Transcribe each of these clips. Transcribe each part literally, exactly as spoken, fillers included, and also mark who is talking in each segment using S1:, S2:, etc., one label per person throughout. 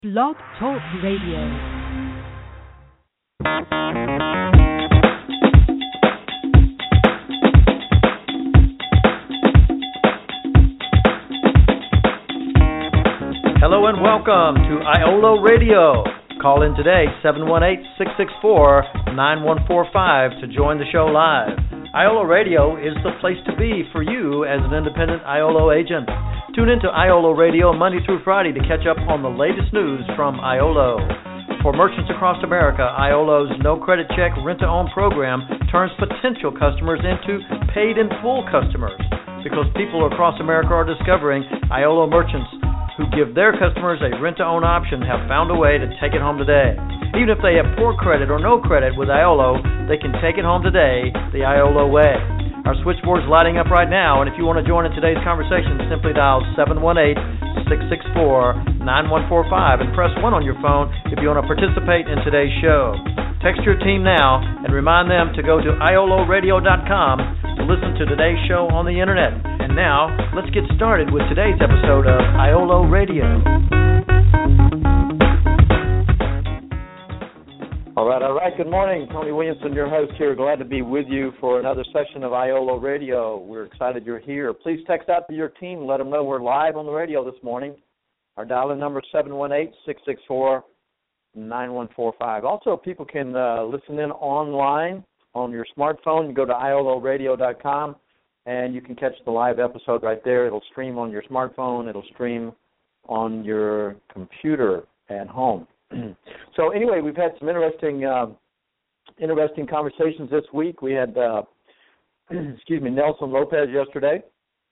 S1: Blog Talk Radio.
S2: Hello and welcome to IOLO Radio. Call in today, seven one eight, six six four, nine one four five to join the show live. IOLO Radio is the place to be for you as an independent IOLO agent. Tune into IOLO Radio Monday through Friday to catch up on the latest news from IOLO. For merchants across America, IOLO's no credit check rent-to-own program turns potential customers into paid-in-full customers because people across America are discovering IOLO merchants who give their customers a rent-to-own option have found a way to take it home today. Even if they have poor credit or no credit with IOLO, they can take it home today the IOLO way. Our switchboard is lighting up right now, and if you want to join in today's conversation, simply dial seven one eight, six six four, nine one four five and press one on your phone if you want to participate in today's show. Text your team now and remind them to go to I O L O radio dot com to listen to today's show on the Internet. And now, let's get started with today's episode of IOLO Radio. All right, all right. Good morning. Tony Williamson, your host here. Glad to be with you for another session of IOLO Radio. We're excited you're here. Please text out to your team. Let them know we're live on the radio this morning. Our dial-in number is seven one eight, six six four, nine one four five. Also, people can uh, listen in online on your smartphone. You go to I O L O radio dot com, and you can catch the live episode right there. It'll stream on your smartphone. It'll stream on your computer at home. So anyway, we've had some interesting, uh, interesting conversations this week. We had, uh, excuse me, Nelson Lopez yesterday,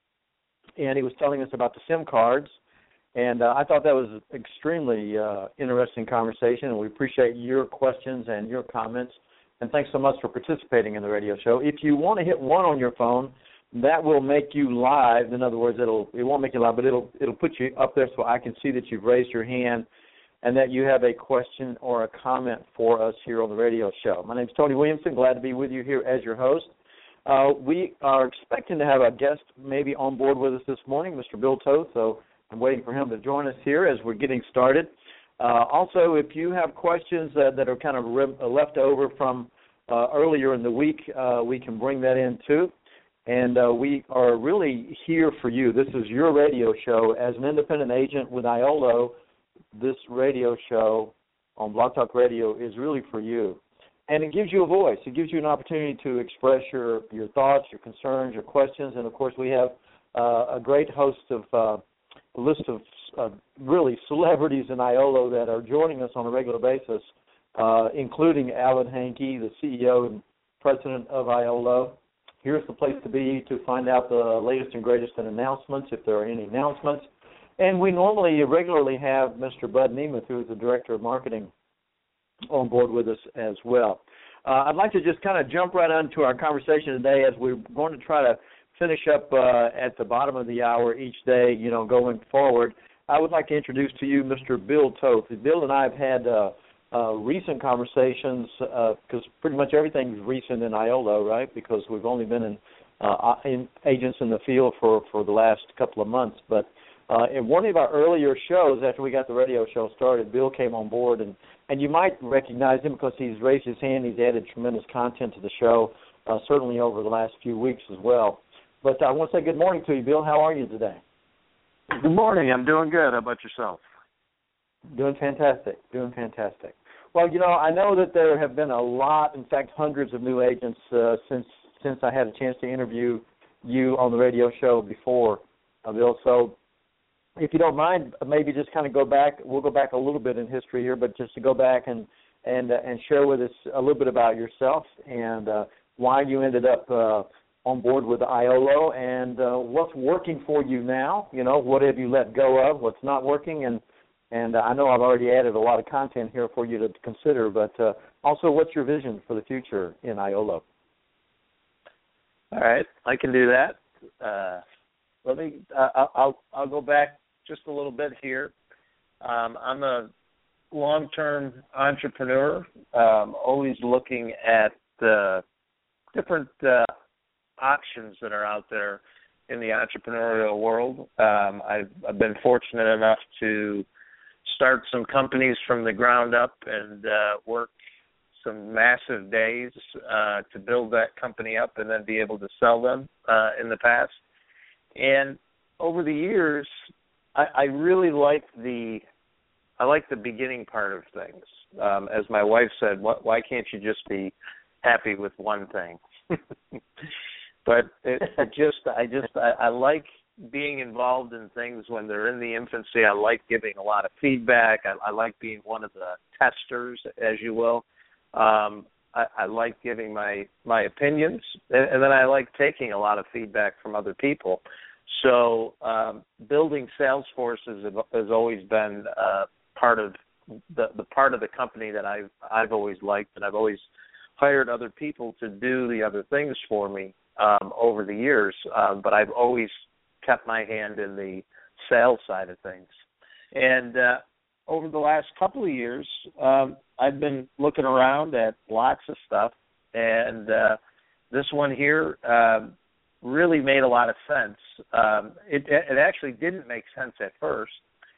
S2: and he was telling us about the SIM cards, and uh, I thought that was an extremely uh, interesting conversation, and we appreciate your questions and your comments, and thanks so much for participating in the radio show. If you want to hit one on your phone, that will make you live. In other words, it'll it won't make you live, but it'll it'll put you up there so I can see that you've raised your hand and that you have a question or a comment for us here on the radio show. My name is Tony Williamson. Glad to be with you here as your host. Uh, we are expecting to have a guest maybe on board with us this morning, Mister Bill Toth, so I'm waiting for him to join us here as we're getting started. Uh, also, if you have questions uh, that are kind of re- left over from uh, earlier in the week, uh, we can bring that in too. And uh, we are really here for you. This is your radio show. As an independent agent with IOLO, this radio show on Blog Talk Radio is really for you. And it gives you a voice. It gives you an opportunity to express your, your thoughts, your concerns, your questions. And, of course, we have uh, a great host of uh, a list of uh, really celebrities in IOLO that are joining us on a regular basis, uh, including Alan Hankey, the C E O and president of IOLO. Here's the place to be to find out the latest and greatest in announcements, if there are any announcements. And we normally regularly have Mister Bud Nemeth, who is the Director of Marketing, on board with us as well. Uh, I'd like to just kind of jump right onto our conversation today as we're going to try to finish up uh, at the bottom of the hour each day, you know, going forward. I would like to introduce to you Mister Bill Toth. Bill and I have had uh, uh, recent conversations because uh, pretty much everything's recent in IOLO, right, because we've only been in, uh, in agents in the field for, for the last couple of months. But Uh, in one of our earlier shows, after we got the radio show started, Bill came on board, and, and you might recognize him because he's raised his hand. He's added tremendous content to the show, uh, certainly over the last few weeks as well. But I want to say good morning to you, Bill. How are you today?
S3: Good morning. I'm doing good. How about yourself?
S2: Doing fantastic. Doing fantastic. Well, you know, I know that there have been a lot, in fact, hundreds of new agents uh, since since I had a chance to interview you on the radio show before, uh, Bill. So if you don't mind, maybe just kind of go back. We'll go back a little bit in history here, but just to go back and and uh, and share with us a little bit about yourself and uh, why you ended up uh, on board with IOLO and uh, what's working for you now. You know, what have you let go of? What's not working? And and uh, I know I've already added a lot of content here for you to consider, but uh, also what's your vision for the future in IOLO?
S3: All right, I can do that. Uh, let me. Uh, I'll I'll go back just a little bit here. Um, I'm a long-term entrepreneur, um, always looking at the different uh, options that are out there in the entrepreneurial world. Um, I've, I've been fortunate enough to start some companies from the ground up and uh, work some massive days uh, to build that company up and then be able to sell them uh, in the past. And over the years, I, I really like the I like the beginning part of things. Um, as my wife said, why, why can't you just be happy with one thing? But it, it just I just I, I like being involved in things when they're in the infancy. I like giving a lot of feedback. I, I like being one of the testers, as you will. Um, I, I like giving my, my opinions, and, and then I like taking a lot of feedback from other people. So um, building sales forces has always been uh, part of the, the part of the company that I've I've always liked, and I've always hired other people to do the other things for me um, over the years. Um, but I've always kept my hand in the sales side of things, and uh, over the last couple of years, um, I've been looking around at lots of stuff, and uh, this one here uh, really made a lot of sense. Um, it, it actually didn't make sense at first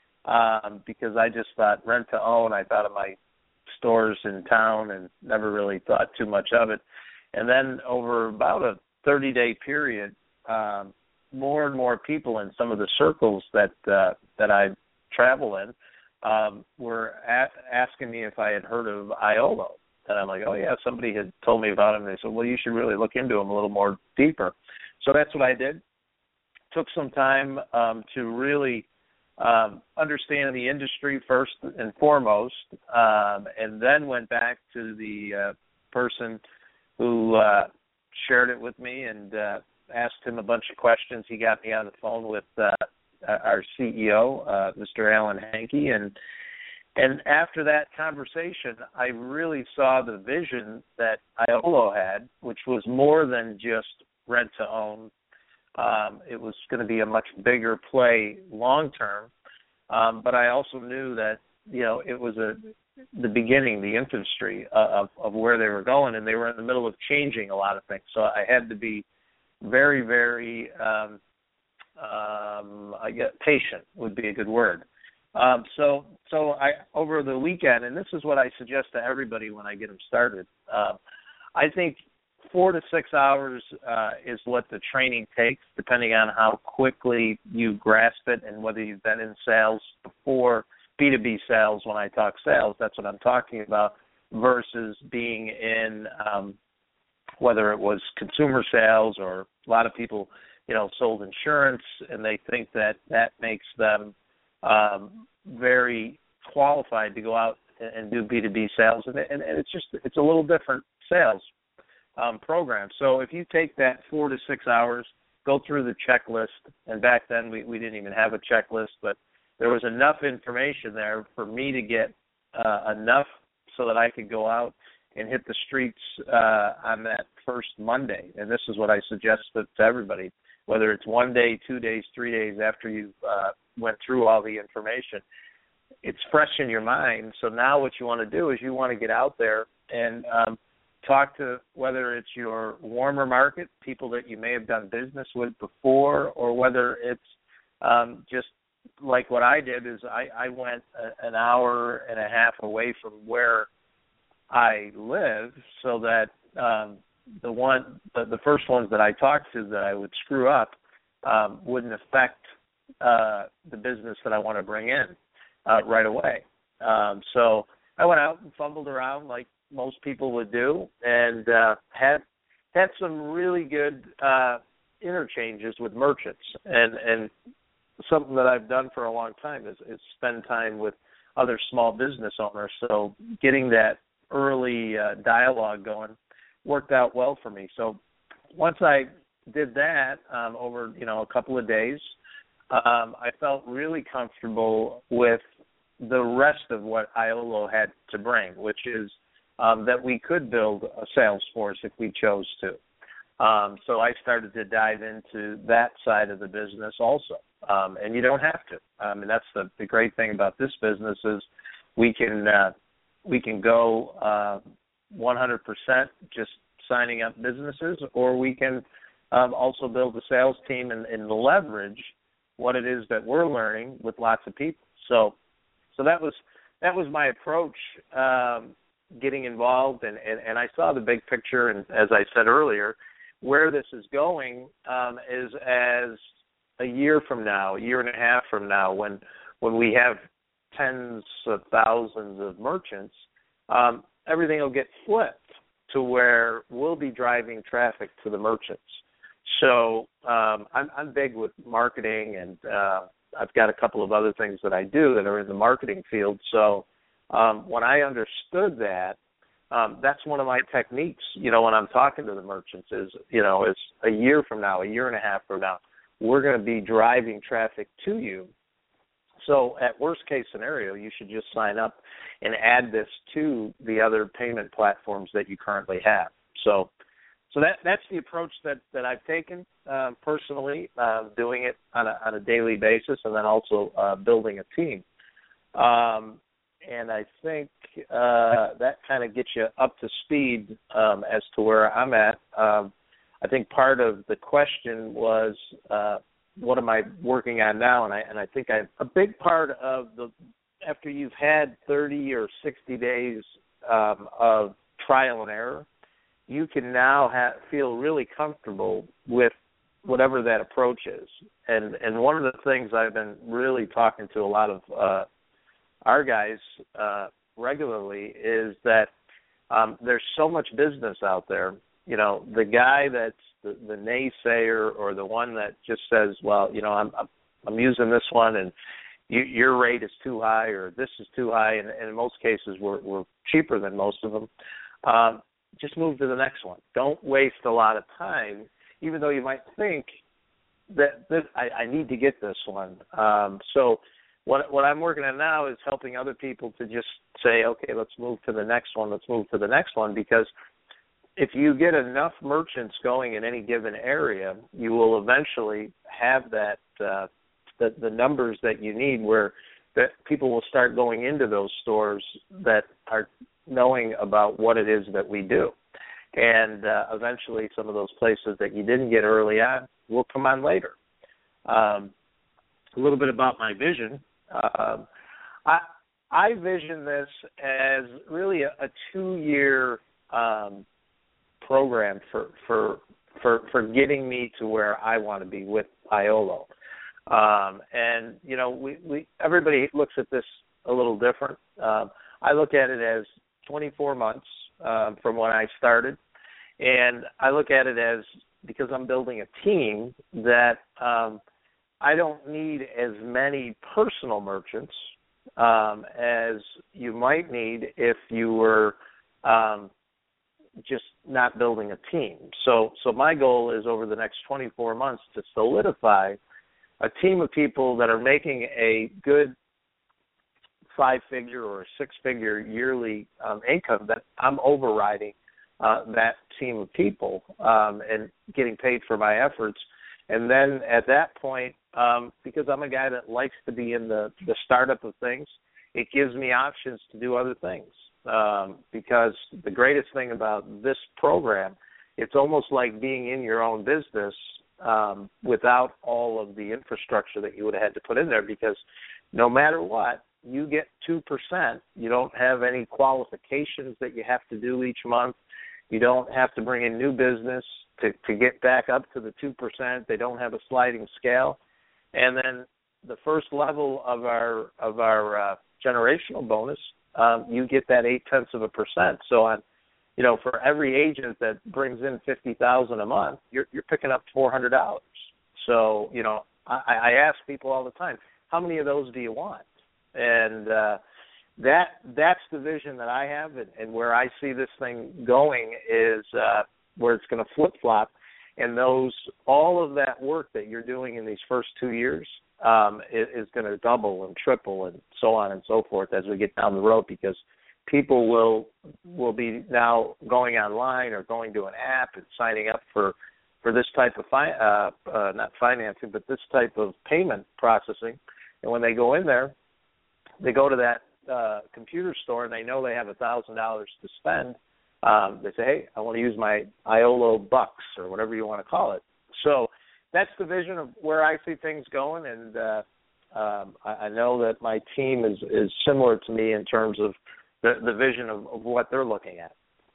S3: um, because I just thought rent to own. I thought of my stores in town and never really thought too much of it. And then over about a thirty-day period, um, more and more people in some of the circles that uh, that I travel in um, were a- asking me if I had heard of Iolo. And I'm like, oh, yeah, somebody had told me about him. And they said, well, you should really look into him a little more deeper. So that's what I did. Took some time um, to really um, understand the industry first and foremost, um, and then went back to the uh, person who uh, shared it with me and uh, asked him a bunch of questions. He got me on the phone with uh, our C E O, uh, Mister Alan Hankey, and and after that conversation, I really saw the vision that Iolo had, which was more than just rent to own. Um, it was going to be a much bigger play long term, um, but I also knew that you know it was a the beginning, the infancy of, of where they were going, and they were in the middle of changing a lot of things. So I had to be very, very, um, um, I guess patient would be a good word. Um, so, so I over the weekend, and this is what I suggest to everybody when I get them started. Uh, I think four to six hours uh, is what the training takes, depending on how quickly you grasp it and whether you've been in sales before. B two B sales, when I talk sales, that's what I'm talking about, versus being in um, whether it was consumer sales, or a lot of people, you know, sold insurance, and they think that that makes them um, very qualified to go out and do B two B sales, and, and, and it's just it's a little different sales um, program. So if you take that four to six hours, go through the checklist, and back then we, we didn't even have a checklist, but there was enough information there for me to get uh, enough so that I could go out and hit the streets uh, on that first Monday. And this is what I suggest to, to everybody, whether it's one day, two days, three days after you uh, went through all the information. It's fresh in your mind. So now what you want to do is you want to get out there and um, talk to, whether it's your warmer market, people that you may have done business with before, or whether it's um, just like what I did is I, I went a, an hour and a half away from where I live, so that um, the one, the, the first ones that I talked to that I would screw up um, wouldn't affect uh, the business that I want to bring in uh, right away. Um, so I went out and fumbled around like most people would do, and uh, had had some really good uh, interchanges with merchants, and and. Something that I've done for a long time is, is spend time with other small business owners. So getting that early uh, dialogue going worked out well for me. So once I did that um, over, you know, a couple of days, um, I felt really comfortable with the rest of what Iolo had to bring, which is um, that we could build a sales force if we chose to. Um, so I started to dive into that side of the business also. Um, and you don't have to. I mean, that's the, the great thing about this business is we can uh, we can go uh, one hundred percent just signing up businesses, or we can um, also build a sales team and, and leverage what it is that we're learning with lots of people. So, so that was that was my approach, um, getting involved, and, and, and I saw the big picture, and as I said earlier, where this is going um, is as a year from now, a year and a half from now, when when we have tens of thousands of merchants, um, everything will get flipped to where we'll be driving traffic to the merchants. So um, I'm, I'm big with marketing, and uh, I've got a couple of other things that I do that are in the marketing field. So um, when I understood that, um, that's one of my techniques, you know, when I'm talking to the merchants is, you know, is a year from now, a year and a half from now, we're going to be driving traffic to you. So at worst case scenario, you should just sign up and add this to the other payment platforms that you currently have. So so that that's the approach that, that I've taken uh, personally, uh, doing it on a, on a daily basis, and then also uh, building a team. Um, and I think uh, that kind of gets you up to speed um, as to where I'm at. Um, I think part of the question was, uh, what am I working on now? And I and I think I a big part of the after you've had thirty or sixty days um, of trial and error, you can now have, feel really comfortable with whatever that approach is. And and one of the things I've been really talking to a lot of uh, our guys uh, regularly is that um, there's so much business out there. You know, the guy that's the, the naysayer or the one that just says, well, you know, I'm I'm, I'm using this one and you, your rate is too high or this is too high, and, and in most cases we're, we're cheaper than most of them. Um, just move to the next one. Don't waste a lot of time, even though you might think that this, I, I need to get this one. Um, so what what I'm working on now is helping other people to just say, okay, let's move to the next one. Let's move to the next one, because if you get enough merchants going in any given area, you will eventually have that uh, the, the numbers that you need where that people will start going into those stores that are knowing about what it is that we do. And uh, eventually some of those places that you didn't get early on will come on later. Um, a little bit about my vision. Um, I, I vision this as really a, a two-year um, program for, for for for getting me to where I want to be with Iolo. Um, and, you know, we, we everybody looks at this a little different. Um, I look at it as twenty-four months um, from when I started. And I look at it as, because I'm building a team, that um, I don't need as many personal merchants um, as you might need if you were um, just not building a team. So so my goal is over the next twenty-four months to solidify a team of people that are making a good five-figure or six-figure yearly um, income that I'm overriding uh, that team of people um, and getting paid for my efforts. And then at that point, um, because I'm a guy that likes to be in the, the startup of things, it gives me options to do other things. Um, because the greatest thing about this program, it's almost like being in your own business um, without all of the infrastructure that you would have had to put in there, because no matter what, you get two percent. You don't have any qualifications that you have to do each month. You don't have to bring in new business to, to get back up to the two percent. They don't have a sliding scale. And then the first level of our of our uh, generational bonus, um, you get that eight tenths of a percent. So on, you know, for every agent that brings in fifty thousand a month, you're you're picking up four hundred dollars. So, you know, I, I ask people all the time, how many of those do you want? And uh, that that's the vision that I have, and, and where I see this thing going is uh, where it's going to flip flop, and those all of that work that you're doing in these first two years um, is, is going to double and triple and so on and so forth as we get down the road, because people will will be now going online or going to an app and signing up for for this type of fi- uh, uh, not financing, but this type of payment processing, and when they go in there, they go to that uh, computer store and they know they have a thousand dollars to spend. Um, they say, hey, I want to use my Iolo bucks or whatever you want to call it. So that's the vision of where I see things going, and uh, Um, I, I know that my team is, is similar to me in terms of the, the vision of, of what they're looking at.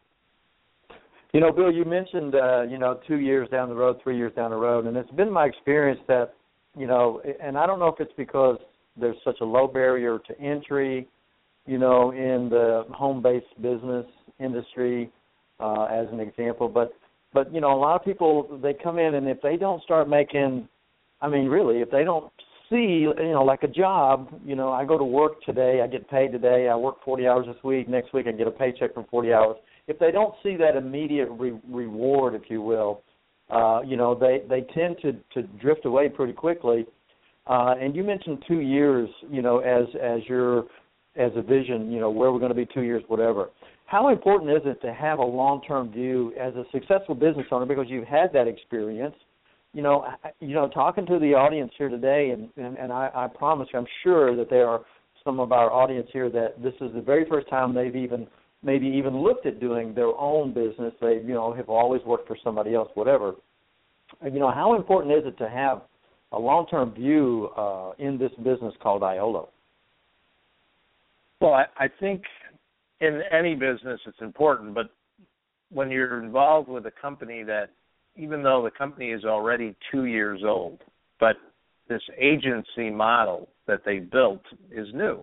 S2: You know, Bill, you mentioned, uh, you know, two years down the road, three years down the road, and it's been my experience that, you know, and I don't know if it's because there's such a low barrier to entry, you know, in the home-based business industry, uh, as an example, but, but, you know, a lot of people, they come in, and if they don't start making, I mean, really, if they don't see, you know, like a job, you know, I go to work today, I get paid today, I work forty hours this week, next week I get a paycheck for forty hours. If they don't see that immediate re- reward, if you will, uh, you know, they, they tend to, to drift away pretty quickly. Uh, and you mentioned two years, you know, as as your as a vision, you know, where we're going to be two years, whatever. How important is it to have a long-term view as a successful business owner, because you've had that experience? You know, you know, talking to the audience here today, and, and, and I, I promise you, I'm sure that there are some of our audience here that this is the very first time they've even maybe even looked at doing their own business. They, you know, have always worked for somebody else, whatever. You know, how important is it to have a long-term view uh, in this business called Iolo?
S3: Well, I, I think in any business it's important, but when you're involved with a company that, even though the company is already two years old, but this agency model that they built is new,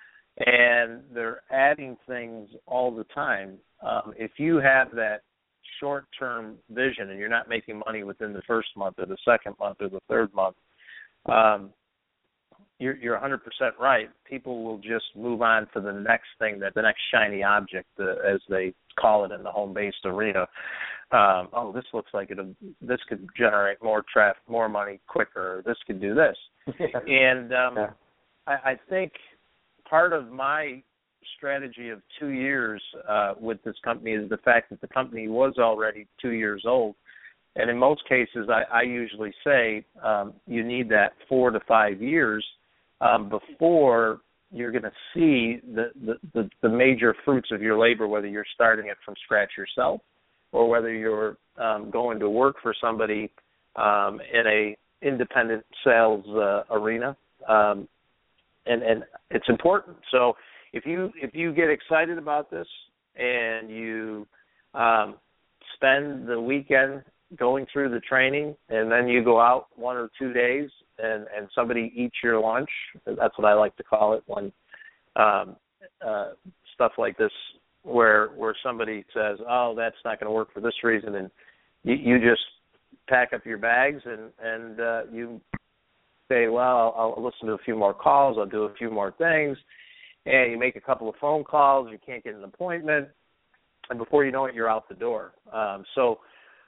S3: and they're adding things all the time. Um, if you have that short-term vision and you're not making money within the first month or the second month or the third month, um, you're, you're one hundred percent right. People will just move on to the next thing, that the next shiny object, uh, as they call it in the home-based arena. Um, oh, this looks like it. This could generate more traffic, more money quicker. This could do this. Yeah. And um, yeah. I, I think part of my strategy of two years uh, with this company is the fact that the company was already two years old. And in most cases, I, I usually say um, you need that four to five years um, before you're going to see the, the, the, the major fruits of your labor, whether you're starting it from scratch yourself or whether you're um, going to work for somebody um, in a independent sales uh, arena. Um, and, and it's important. So if you if you get excited about this and you um, spend the weekend going through the training, and then you go out one or two days and, and somebody eats your lunch, that's what I like to call it, when um, uh, stuff like this where where somebody says, oh, that's not going to work for this reason, and you, you just pack up your bags and, and uh, you say, well, I'll, I'll listen to a few more calls, I'll do a few more things, and you make a couple of phone calls, you can't get an appointment, and before you know it, you're out the door. Um, so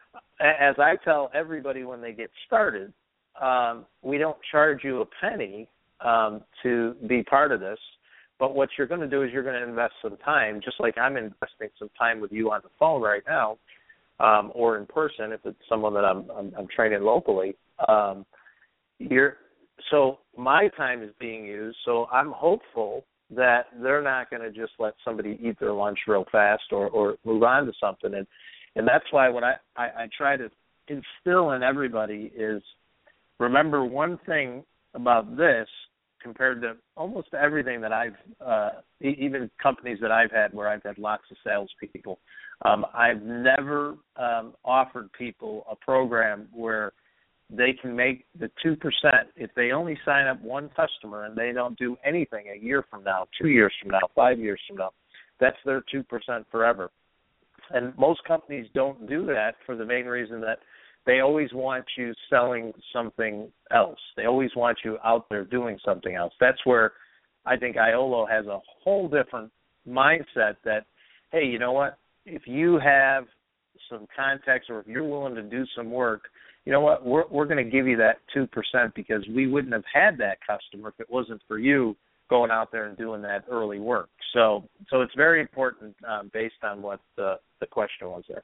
S3: as I tell everybody when they get started, um, we don't charge you a penny um, to be part of this, but what you're going to do is you're going to invest some time, just like I'm investing some time with you on the phone right now, um, or in person if it's someone that I'm, I'm, I'm training locally. Um, you're, so my time is being used, so I'm hopeful that they're not going to just let somebody eat their lunch real fast or, or move on to something. And And that's why what I, I, I try to instill in everybody is, remember one thing about this compared to almost everything that I've, uh, even companies that I've had where I've had lots of salespeople, um, I've never um, offered people a program where they can make the two percent if they only sign up one customer and they don't do anything a year from now, two years from now, five years from now. That's their two percent forever. And most companies don't do that for the main reason that they always want you selling something else. They always want you out there doing something else. That's where I think Iolo has a whole different mindset that, hey, you know what, if you have some contacts or if you're willing to do some work, you know what, we're, we're going to give you that two percent because we wouldn't have had that customer if it wasn't for you going out there and doing that early work. So so it's very important um, based on what the, the question was there.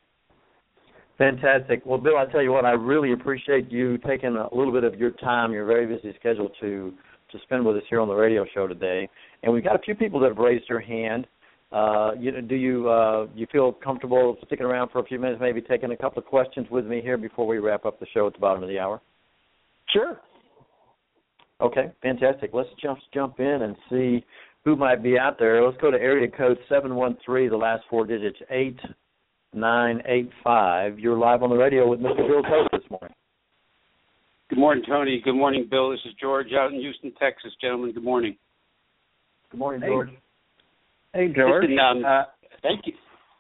S2: Fantastic. Well, Bill, I tell you what, I really appreciate you taking a little bit of your time, your very busy schedule, to, to spend with us here on the radio show today. And we've got a few people that have raised their hand. Uh, you, do you uh, you feel comfortable sticking around for a few minutes, maybe taking a couple of questions with me here before we wrap up the show at the bottom of the hour?
S3: Sure.
S2: Okay, fantastic. Let's just jump in and see who might be out there. Let's go to area code seven one three, the last four digits, eight nine eight five. You're live on the radio with Mister Bill Cope this morning.
S4: Good morning, Tony. Good morning, Bill. This is George out in Houston, Texas. Gentlemen, good morning.
S2: Good morning, George.
S3: Hey, hey George.
S4: Listen, um, uh, thank you.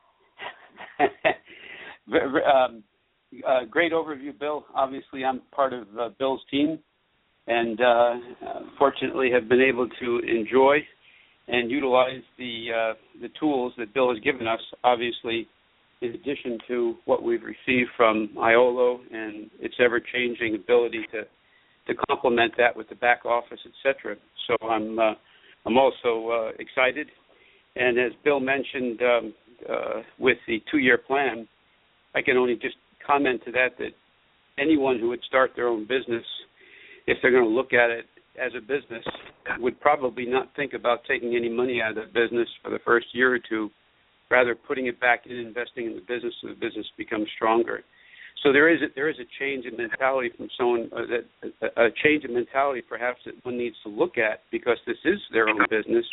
S4: um, uh, great overview, Bill. Obviously, I'm part of uh, Bill's team, and uh, fortunately have been able to enjoy and utilize the uh, the tools that Bill has given us, obviously, in addition to what we've received from I O L O and its ever-changing ability to, to complement that with the back office, et cetera. So I'm uh, I'm also uh, excited. And as Bill mentioned, um, uh, with the two-year plan, I can only just comment to that that anyone who would start their own business, if they're going to look at it as a business, would probably not think about taking any money out of the business for the first year or two, rather putting it back in, investing in the business so the business becomes stronger. So there is a, there is a change in mentality from someone, uh, that a, a change in mentality perhaps that one needs to look at, because this is their own business,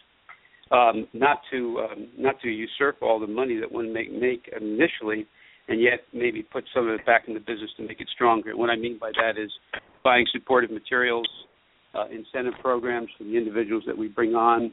S4: um, not to um, not to usurp all the money that one may make initially, and yet maybe put some of it back in the business to make it stronger. And what I mean by that is buying supportive materials, uh, incentive programs for the individuals that we bring on,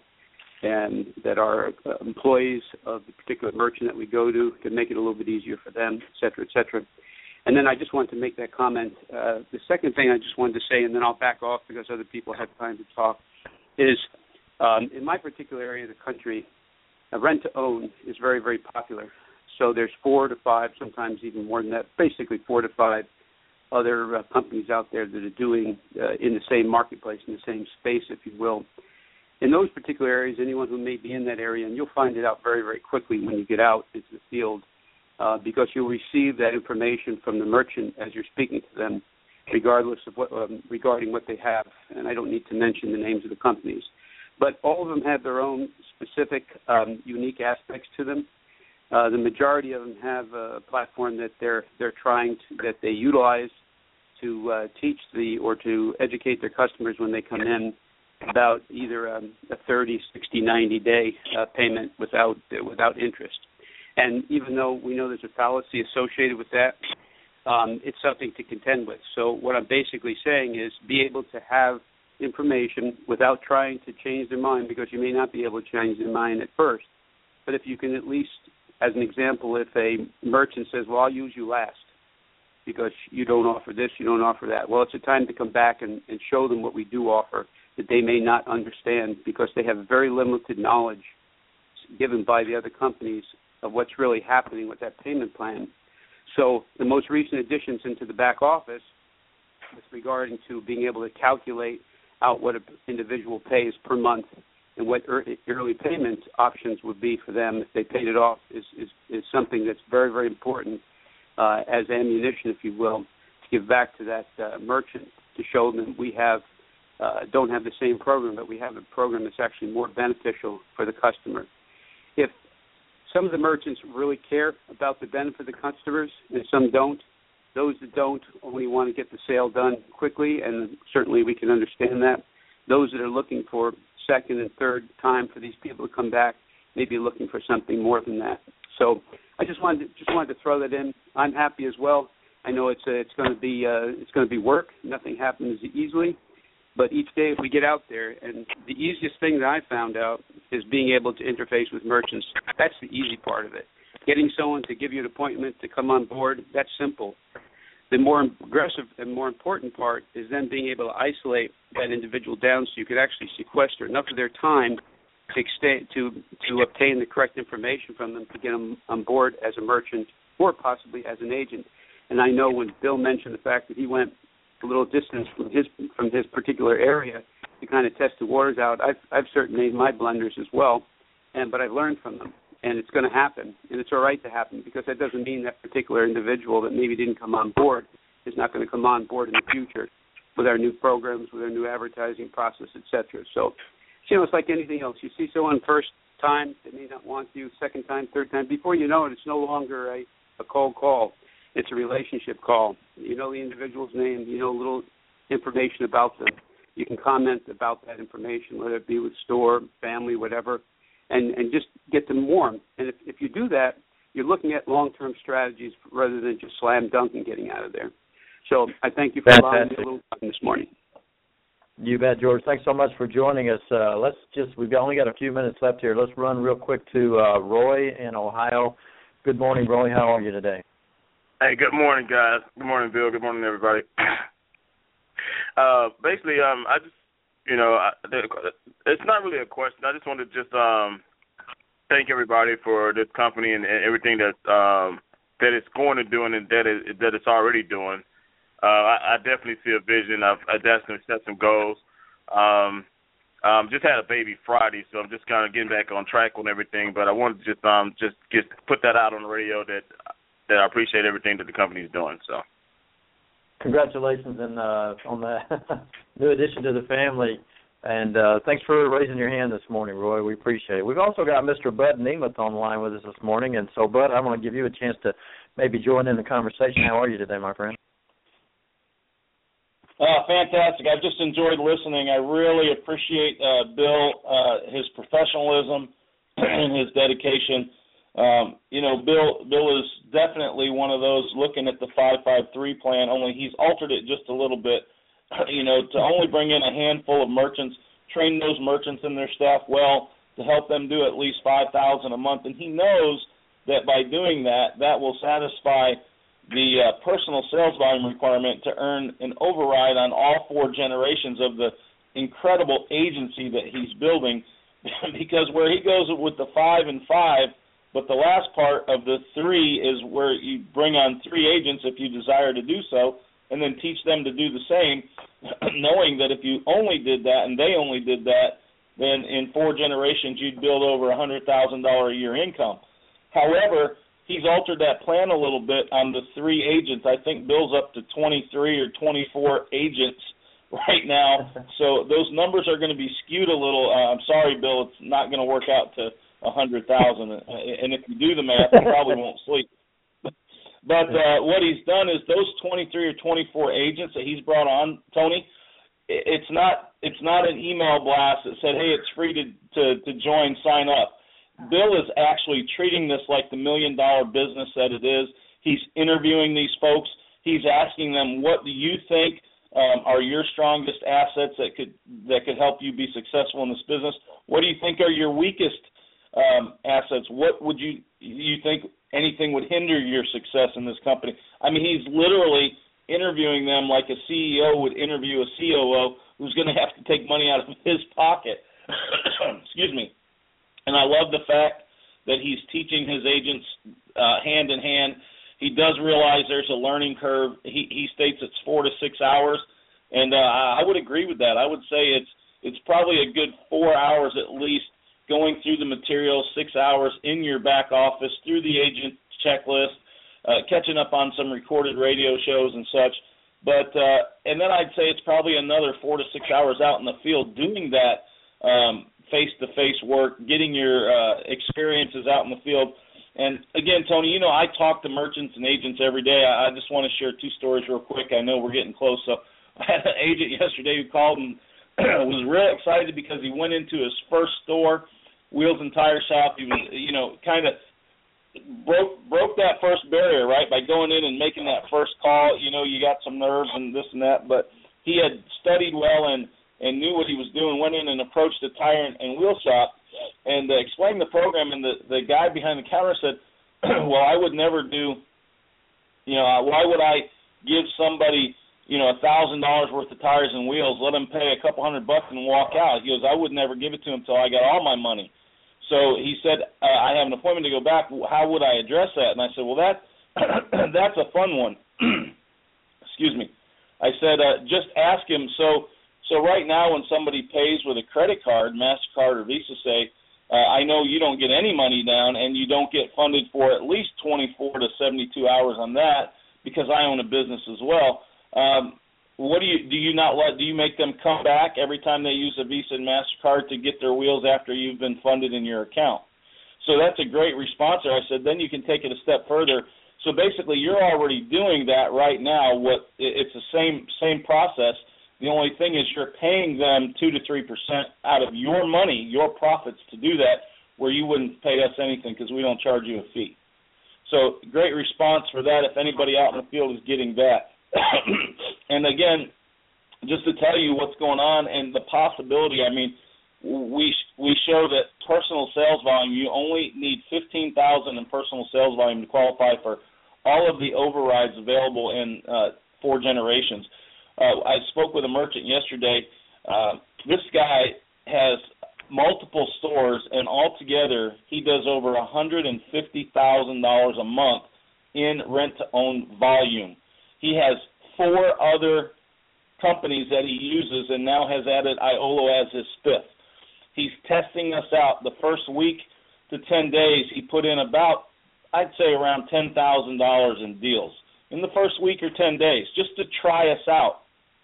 S4: and that are uh, employees of the particular merchant that we go to, to make it a little bit easier for them, et cetera, et cetera. And then I just wanted to make that comment. Uh, the second thing I just wanted to say, and then I'll back off because other people have time to talk, is um, in my particular area of the country, uh, rent-to-own is very, very popular. So there's four to five, sometimes even more than that, basically four to five other uh, companies out there that are doing uh, in the same marketplace, in the same space, if you will. In those particular areas, anyone who may be in that area, and you'll find it out very, very quickly when you get out into the field, uh, because you'll receive that information from the merchant as you're speaking to them, regardless of what um, regarding what they have. And I don't need to mention the names of the companies, but all of them have their own specific, um, unique aspects to them. Uh, the majority of them have a platform that they're they're trying to, that they utilize to uh, teach the or to educate their customers when they come in about either um, a thirty, sixty, ninety day uh, payment without uh, without interest. And even though we know there's a fallacy associated with that, um, it's something to contend with. So what I'm basically saying is be able to have information without trying to change their mind, because you may not be able to change their mind at first. But if you can at least, as an example, if a merchant says, well, I'll use you last because you don't offer this, you don't offer that. Well, it's a time to come back and, and show them what we do offer that they may not understand, because they have very limited knowledge given by the other companies of what's really happening with that payment plan. So the most recent additions into the back office with regarding to being able to calculate out what an individual pays per month and what early payment options would be for them if they paid it off is, is, is something that's very, very important uh, as ammunition, if you will, to give back to that uh, merchant, to show them we have uh, don't have the same program, but we have a program that's actually more beneficial for the customer. If some of the merchants really care about the benefit of the customers and some don't, those that don't only want to get the sale done quickly, and certainly we can understand that. Those that are looking for second and third time for these people to come back may be looking for something more than that. So I just wanted to, just wanted to throw that in. I'm happy as well. I know it's uh, it's going to be uh, it's going to be work. Nothing happens easily, but each day if we get out there, and the easiest thing that I found out is being able to interface with merchants. That's the easy part of it. Getting someone to give you an appointment to come on board, that's simple. The more aggressive and more important part is then being able to isolate that individual down so you could actually sequester enough of their time to extend, to to obtain the correct information from them to get them on board as a merchant or possibly as an agent. And I know when Bill mentioned the fact that he went a little distance from his from his particular area to kind of test the waters out, I've I've certainly made my blunders as well, and but I've learned from them. And it's going to happen, and it's all right to happen, because that doesn't mean that particular individual that maybe didn't come on board is not going to come on board in the future with our new programs, with our new advertising process, et cetera. So, you know, it's like anything else. You see someone first time, they may not want you, second time, third time. Before you know it, it's no longer a, a cold call. It's a relationship call. You know the individual's name. You know a little information about them. You can comment about that information, whether it be with store, family, whatever, and, and just get them warm. And if, if you do that, you're looking at long-term strategies rather than just slam dunk and getting out of there. So I thank you for
S2: Fantastic.
S4: allowing me a little time this morning.
S2: You bet, George. Thanks so much for joining us. Uh, let's just, we've only got a few minutes left here. Let's run real quick to uh, Roy in Ohio. Good morning, Roy. How are you today?
S5: Hey, good morning, guys. Good morning, Bill. Good morning, everybody. uh, basically, um, I just, you know, I, it's not really a question. I just want to just um, thank everybody for this company and, and everything that um, that it's going to do and that, it, that it's already doing. Uh, I, I definitely see a vision. I've I definitely set some goals. Um, um, just had a baby Friday, so I'm just kind of getting back on track on everything. But I wanted to just um just get put that out on the radio that that I appreciate everything that the company's doing. So,
S2: congratulations and uh, on the new addition to the family. And uh, thanks for raising your hand this morning, Roy. We appreciate it. We've also got Mister Bud Nemeth on the line with us this morning. And so, Bud, I want to give you a chance to maybe join in the conversation. How are you today, my friend?
S6: Uh, fantastic. I've just enjoyed listening. I really appreciate uh, Bill, uh, his professionalism and his dedication. Um, you know, Bill Bill is definitely one of those looking at the five five three plan, only he's altered it just a little bit. You know, to only bring in a handful of merchants, train those merchants and their staff well to help them do at least five thousand dollars a month. And he knows that by doing that, that will satisfy the uh, personal sales volume requirement to earn an override on all four generations of the incredible agency that he's building. Because where he goes with the five and five, but the last part of the three is where you bring on three agents if you desire to do so, and then teach them to do the same, knowing that if you only did that and they only did that, then in four generations you'd build over one hundred thousand dollars a year income. However, he's altered that plan a little bit on the three agents. I think Bill's up to twenty-three or twenty-four agents right now, so those numbers are going to be skewed a little. Uh, I'm sorry, Bill, it's not going to work out to one hundred thousand dollars, and if you do the math, you probably won't sleep. But uh, what he's done is those twenty-three or twenty-four agents that he's brought on, Tony, it's not it's not an email blast that said, hey, it's free to, to, to join, sign up. Bill is actually treating this like the million-dollar business that it is. He's interviewing these folks. He's asking them, what do you think um, are your strongest assets that could that could help you be successful in this business? What do you think are your weakest um, assets? What would you you think anything would hinder your success in this company? I mean, he's literally interviewing them like a C E O would interview a C O O who's going to have to take money out of his pocket. Excuse me. And I love the fact that he's teaching his agents uh, hand in hand. He does realize there's a learning curve. He, he states it's four to six hours, and uh, I would agree with that. I would say it's it's probably a good four hours at least going through the materials, six hours in your back office, through the agent checklist, uh, catching up on some recorded radio shows and such. But uh, and then I'd say it's probably another four to six hours out in the field doing that um, face-to-face work, getting your uh, experiences out in the field. And, again, Tony, you know, I talk to merchants and agents every day. I, I just want to share two stories real quick. I know we're getting close. So I had an agent yesterday who called and was real excited because he went into his first store, Wheels and Tire Shop. He was, you know, kind of broke broke that first barrier, right, by going in and making that first call. You know, you got some nerves and this and that, but he had studied well and, and knew what he was doing, went in and approached the tire and, and wheel shop and uh, explained the program, and the, the guy behind the counter said, well, I would never do, you know, why would I give somebody, you know, a thousand dollars worth of tires and wheels, let them pay a couple hundred bucks and walk out? He goes, I would never give it to him until I got all my money. So he said, uh, I have an appointment to go back. How would I address that? And I said, well, that that's a fun one. Excuse me. I said, uh, just ask him. So so right now when somebody pays with a credit card, MasterCard or Visa, say, uh, I know you don't get any money down and you don't get funded for at least twenty-four to seventy-two hours on that because I own a business as well. Um, what do you do? You not let? Do you make them come back every time they use a Visa and MasterCard to get their wheels after you've been funded in your account? So that's a great response there. I said, then you can take it a step further. So basically, you're already doing that right now. What it's the same same process. The only thing is you're paying them two to three percent out of your money, your profits, to do that, where you wouldn't pay us anything because we don't charge you a fee. So great response for that if anybody out in the field is getting that. And again, just to tell you what's going on and the possibility, I mean, we we show that personal sales volume, you only need fifteen thousand in personal sales volume to qualify for all of the overrides available in uh, four generations. Uh, I spoke with a merchant yesterday. Uh, this guy has multiple stores, and altogether he does over one hundred fifty thousand dollars a month in rent-to-own volume. He has four other companies that he uses and now has added Iolo as his fifth. He's testing us out. The first week to ten days, he put in about, I'd say, around ten thousand dollars in deals in the first week or ten days, just to try us out.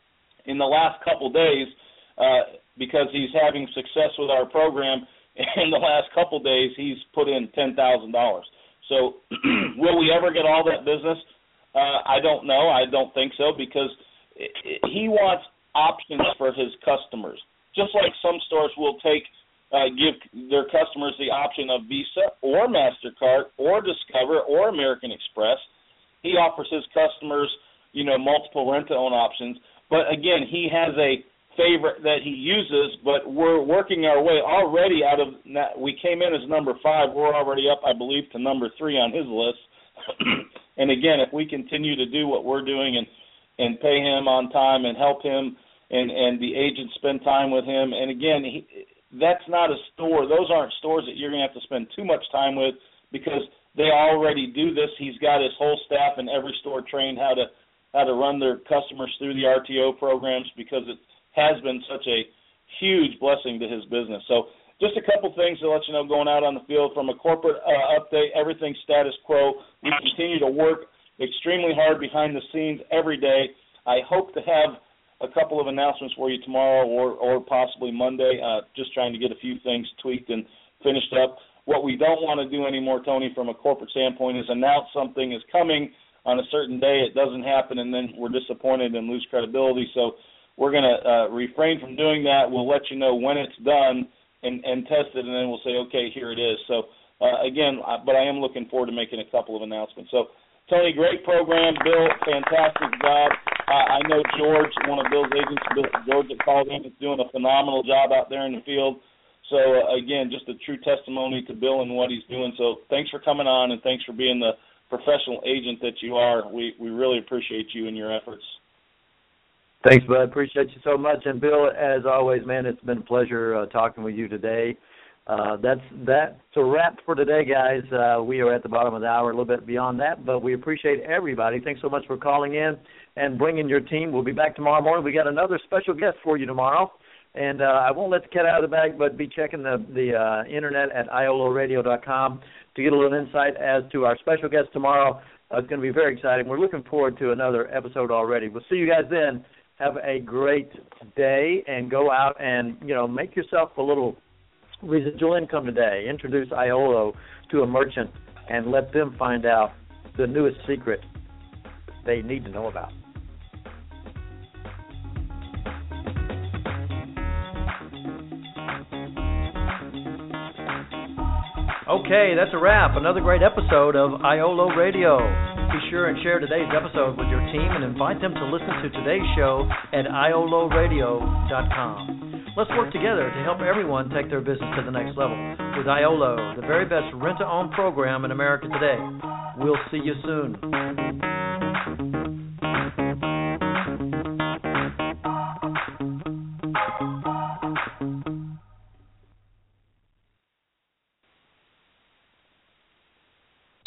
S6: In the last couple days, uh, because he's having success with our program, in the last couple days, he's put in ten thousand dollars. So will we ever get all that business? Uh, I don't know. I don't think so, because it, it, he wants options for his customers. Just like some stores will take, uh, give their customers the option of Visa or MasterCard or Discover or American Express. He offers his customers, you know, multiple rent-to-own options. But, again, he has a favorite that he uses, but we're working our way already out of – we came in as number five. We're already up, I believe, to number three on his list. And, again, if we continue to do what we're doing and, and pay him on time and help him and, and the agents spend time with him, and, again, he, that's not a store. Those aren't stores that you're going to have to spend too much time with because they already do this. He's got his whole staff in every store trained how to how to run their customers through the R T O programs because it has been such a huge blessing to his business. So just a couple things to let you know going out on the field. From a corporate uh, update, everything's status quo. We continue to work extremely hard behind the scenes every day. I hope to have a couple of announcements for you tomorrow or, or possibly Monday, uh, just trying to get a few things tweaked and finished up. What we don't want to do anymore, Tony, from a corporate standpoint, is announce something is coming on a certain day, it doesn't happen, and then we're disappointed and lose credibility. So we're going to uh, refrain from doing that. We'll let you know when it's done and, and test it, and then we'll say, okay, here it is. So, uh, again, I, but I am looking forward to making a couple of announcements. So, Tony, great program. Bill, fantastic job. Uh, I know George, one of Bill's agents, Bill, George that called in, is doing a phenomenal job out there in the field. So, uh, again, just a true testimony to Bill and what he's doing. So thanks for coming on, and thanks for being the professional agent that you are. We we really appreciate you and your efforts.
S2: Thanks, bud. Appreciate you so much. And, Bill, as always, man, it's been a pleasure uh, talking with you today. Uh, that's that's a wrap for today, guys. Uh, we are at the bottom of the hour, a little bit beyond that, but we appreciate everybody. Thanks so much for calling in and bringing your team. We'll be back tomorrow morning. We got another special guest for you tomorrow. And uh, I won't let the cat out of the bag, but be checking the, the uh, internet at iolo radio dot com to get a little insight as to our special guest tomorrow. Uh, it's going to be very exciting. We're looking forward to another episode already. We'll see you guys then. Have a great day, and go out and, you know, make yourself a little residual income today. Introduce Iolo to a merchant and let them find out the newest secret they need to know about.
S7: Okay, that's a wrap. Another great episode of Iolo Radio. Be sure and share today's episode with your team and invite them to listen to today's show at iolo radio dot com. Let's work together to help everyone take their business to the next level with Iolo, the very best rent-to-own program in America today. We'll see you soon.